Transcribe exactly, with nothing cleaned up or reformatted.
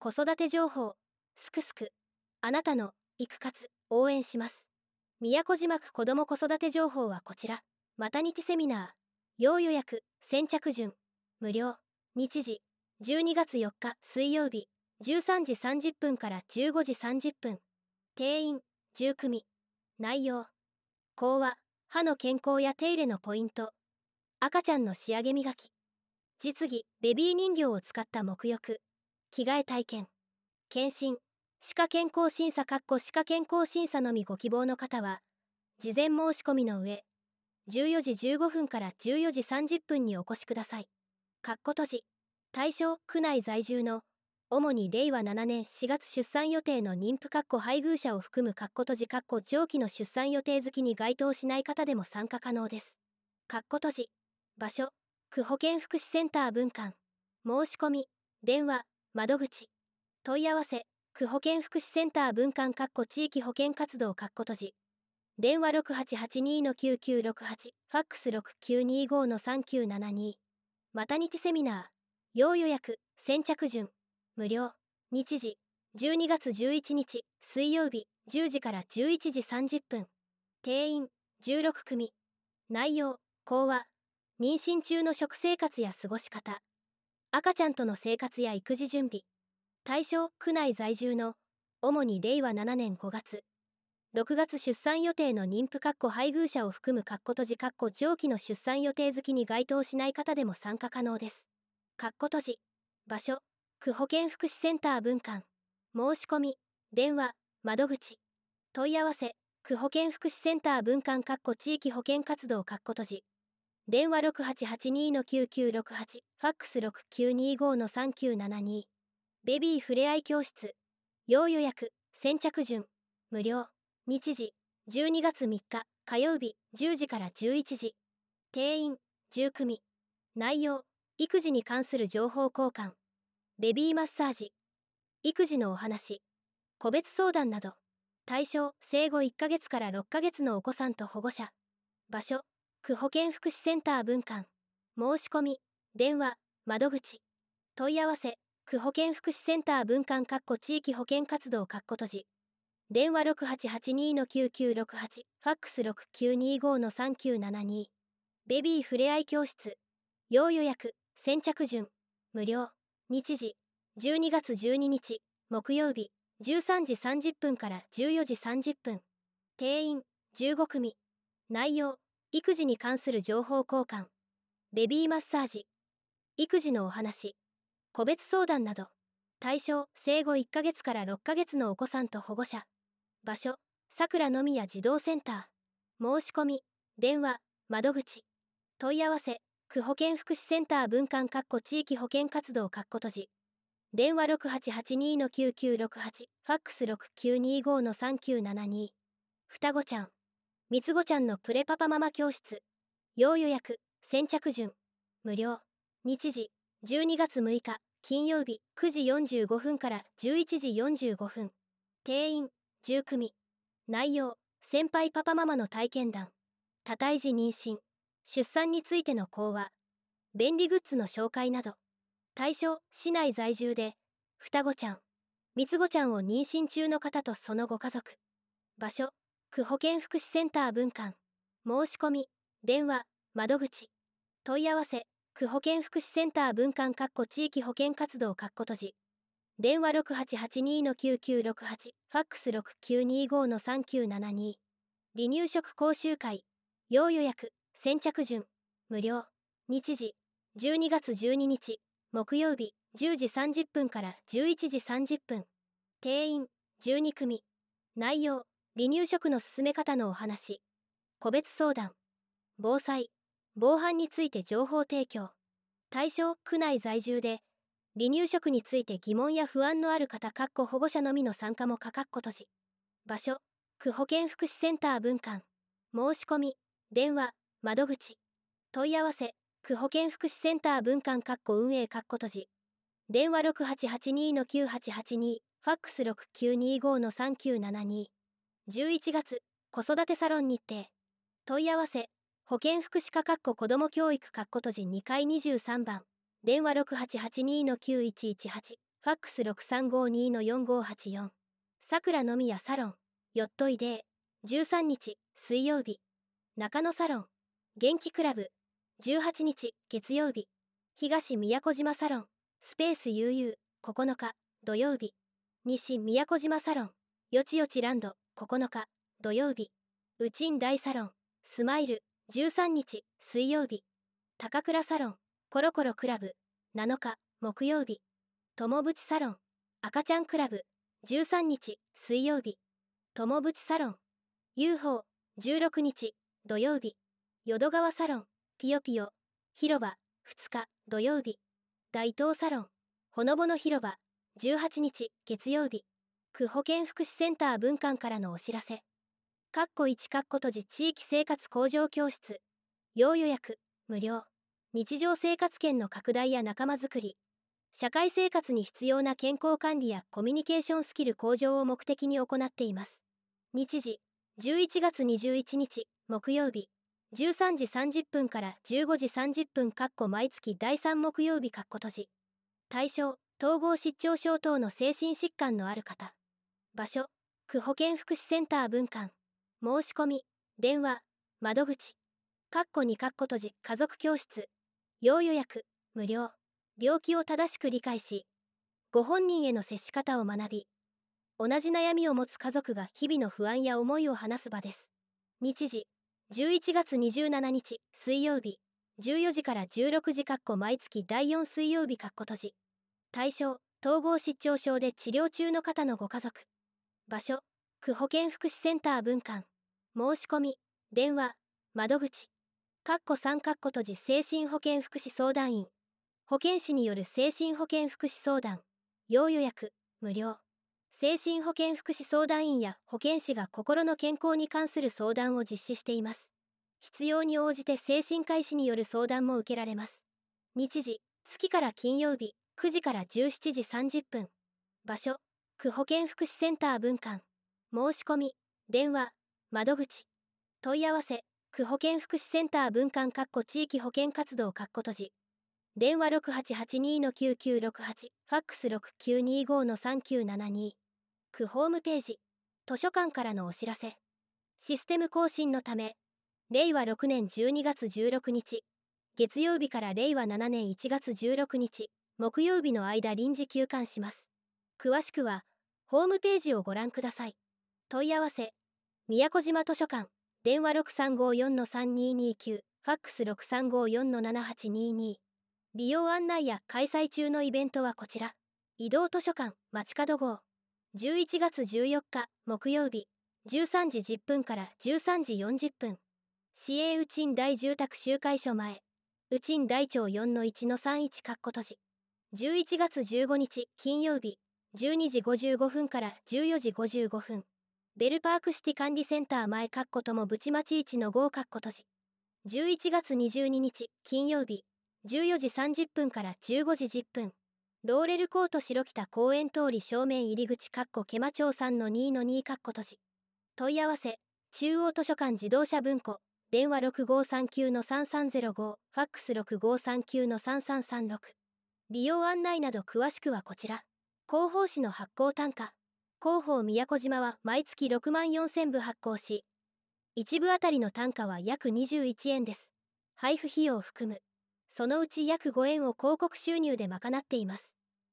子育て情報、すくすく、あなたの育活応援します。宮古島区子ども子育て情報はこちら。マタニティセミナー、要予約、先着順、無料。日時、じゅうにがつよっか水曜日、じゅうさんじさんじゅっぷんからじゅうごじさんじゅっぷん。定員、じゅう組。内容、講話、歯の健康や手入れのポイント、赤ちゃんの仕上げ磨き、実技、ベビー人形を使った沐浴、着替え体験、検診、歯科健康審査（歯科健康審査のみご希望の方は、事前申し込みの上、じゅうよじじゅうごふんからじゅうよじさんじゅっぷんにお越しください。括弧閉じ。対象、区内在住の、主にれいわななねんしがつ出産予定の妊婦（配偶者を含む）括弧閉じ括弧上記の出産予定月に該当しない方でも参加可能です。括弧閉じ。場所、区保健福祉センター分館。申し込み、電話、窓口。問い合わせ、区保健福祉センター分館括弧地域保健活動括弧閉じ。電話 ろくはちはちに きゅうきゅうろくはち、ファックス ろくきゅうにご さんきゅうななに。マタニティセミナー、要予約、先着順、無料。日時、じゅうにがつじゅういちにち水曜日、じゅうじからじゅういちじさんじゅっぷん。定員、じゅうろく組。内容、講話、妊娠中の食生活や過ごし方、赤ちゃんとの生活や育児準備。対象、区内在住の、主にれいわななねんごがつ、ろくがつ出産予定の妊婦（配偶者を含む）括弧閉じ括弧上記の出産予定月に該当しない方でも参加可能です。括弧閉じ。場所、区保健福祉センター分館。申し込み、電話、窓口。問い合わせ、区保健福祉センター分館括弧地域保健活動括弧閉じ。電話 ろくはちはちに きゅうきゅうろくはち、ファックス ろくきゅうにご さんきゅうななに。ベビーふれあい教室、要予約、先着順、無料。日時、じゅうにがつみっか火曜日、じゅうじからじゅういちじ。定員、じゅう組。内容、育児に関する情報交換、ベビーマッサージ、育児のお話、個別相談など。対象、生後いっかげつからろっかげつのお子さんと保護者。場所、区保健福祉センター分館。申し込み、電話、窓口。問い合わせ、区保健福祉センター分館括弧地域保健活動括弧閉じ。電話 ろくはちはちに きゅうきゅうろくはち、ファックス ろくきゅうにご さんきゅうななに。ベビーふれあい教室、要予約、先着順、無料。日時、じゅうにがつじゅうににち木曜日、じゅうさんじさんじゅっぷんからじゅうよじさんじゅっぷん。定員、じゅうご組。内容、育児に関する情報交換、ベビーマッサージ、育児のお話、個別相談など。対象、生後いっかげつからろっかげつのお子さんと保護者。場所、さくらのみや児童センター。申し込み、電話、窓口。問い合わせ、区保健福祉センター分館括弧地域保健活動括弧閉じ。電話 ろくはちはちに きゅうきゅうろくはち、ファックス ろくきゅうにご さんきゅうななに。双子ちゃん、三つ子ちゃんのプレパパママ教室、要予約、先着順、無料。日時、じゅうにがつむいか金曜日、くじよんじゅうごふんからじゅういちじよんじゅうごふん。定員、じゅう組。内容、先輩パパママの体験談、多胎児妊娠、出産についての講話、便利グッズの紹介など。対象、市内在住で、双子ちゃん、三つ子ちゃんを妊娠中の方とそのご家族。場所、区保健福祉センター分館。申し込み、電話、窓口。問い合わせ、区保健福祉センター分館括弧地域保健活動括弧閉じ。電話 ろくはちはちに きゅうきゅうろくはち、ファックス ろくきゅうにご さんきゅうななに。離乳食講習会、要予約、先着順、無料。日時、じゅうにがつじゅうににち木曜日、じゅうじさんじゅっぷんからじゅういちじさんじゅっぷん。定員、じゅうに組。内容、離乳食の進め方のお話、個別相談、防災、防犯について情報提供。対象、区内在住で、離乳食について疑問や不安のある方（保護者のみの参加もか括弧閉じ。場所、区保健福祉センター分館。申し込み、電話、窓口。問い合わせ、区保健福祉センター分館括弧運営括弧閉じ。電話 ろくはちはちに きゅうはちはちに、ファックス ろくきゅうにご さんきゅうななに。じゅういちがつ、子育てサロン日程。問い合わせ、保健福祉課括弧子ども教育括弧閉じにかいにじゅうさんばん。電話 ろくはちはちに きゅういちいちはち、 ファックス ろくさんごに よんごはちよん。さくら飲み屋サロン、ヨットイデー、じゅうさんにち、水曜日。中野サロン、元気クラブ、じゅうはちにち、月曜日。東宮古島サロン、スペース ユーユー、ここのか、土曜日。西宮古島サロン、よちよちランド、ここのか、土曜日。ウチン大サロン、スマイル、じゅうさんにち、水曜日。高倉サロン、コロコロクラブ、なのか、木曜日。友淵サロン、赤ちゃんクラブ、じゅうさんにち、水曜日。友淵サロン、ユーフォー、じゅうろくにち、土曜日。淀川サロン、ピヨピヨ、広場、ふつか、土曜日。大東サロン、ほのぼの広場、じゅうはちにち、月曜日。区保健福祉センター分館からのお知らせ。かっこいちかっこ閉じ地域生活向上教室。要予約、無料。日常生活圏の拡大や仲間づくり。社会生活に必要な健康管理やコミュニケーションスキル向上を目的に行っています。日時、じゅういちがつにじゅういちにち、木曜日。じゅうさんじさんじゅっぷんからじゅうごじさんじゅっぷんかっこ毎月だいさん木曜日かっこ閉じ。対象、統合失調症等の精神疾患のある方。場所、区保健福祉センター分館。申し込み、電話、窓口。かっこにかっこ閉じ家族教室。要予約、無料。病気を正しく理解し、ご本人への接し方を学び、同じ悩みを持つ家族が日々の不安や思いを話す場です。日時、じゅういちがつにじゅうしちにち、水曜日。じゅうよじからじゅうろくじかっこ毎月だいよん水曜日かっこ閉じ。対象、統合失調症で治療中の方のご家族。場所、区保健福祉センター分館。申し込み、電話、窓口。かっこさんかっこ閉じ精神保健福祉相談員。保健師による精神保健福祉相談。要予約、無料。精神保健福祉相談員や保健師が心の健康に関する相談を実施しています。必要に応じて精神科医師による相談も受けられます。日時、月から金曜日、くじからじゅうしちじさんじゅっぷん。場所、区保健福祉センター分館。申し込み、電話、窓口。問い合わせ、区保健福祉センター分館かっこ地域保健活動かっこ閉じ。電話 ろくはちはちに きゅうきゅうろくはち、ファックス ろくきゅうにご さんきゅうななに。区ホームページ、図書館からのお知らせ。システム更新のため、れいわろくねんじゅうにがつじゅうろくにち、月曜日かられいわななねんいちがつじゅうろくにち、木曜日の間臨時休館します。詳しくは、ホームページをご覧ください。問い合わせ、宮古島図書館、電話 ろくさんごよん さんににきゅう、ファックス ろくさんごよん ななはちにに。利用案内や開催中のイベントはこちら。移動図書館街角号。じゅういちがつじゅうよっか木曜日、じゅうさんじじゅっぷんからじゅうさんじよんじゅっぷん。市営ウチン大住宅集会所前。ウチン大町 よんのいちのさんいち かっこ閉じ。じゅういちがつじゅうごにち金曜日、じゅうにじごじゅうごふんからじゅうよじごじゅうごふん。ベルパークシティ管理センター前かっこともぶち町いちのごかっこ閉じ。じゅういちがつにじゅうににち金曜日、じゅうよじさんじゅっぷんからじゅうごじじゅっぷん。ローレルコート白北公園通り正面入り口かっこケマ町 さんのにのに かっこ閉じ。問い合わせ、中央図書館自動車文庫、電話 ろくごさんきゅう さんさんゼロご、ファックス ろくごさんきゅう さんさんさんろく。利用案内など詳しくはこちら。広報誌の発行単価。広報宮古島は毎月ろくまんよんせんぶ発行し、いちぶあたりの単価は約にじゅういちえんです。配布費用を含む。そのうち約ごえんを広告収入で賄っています。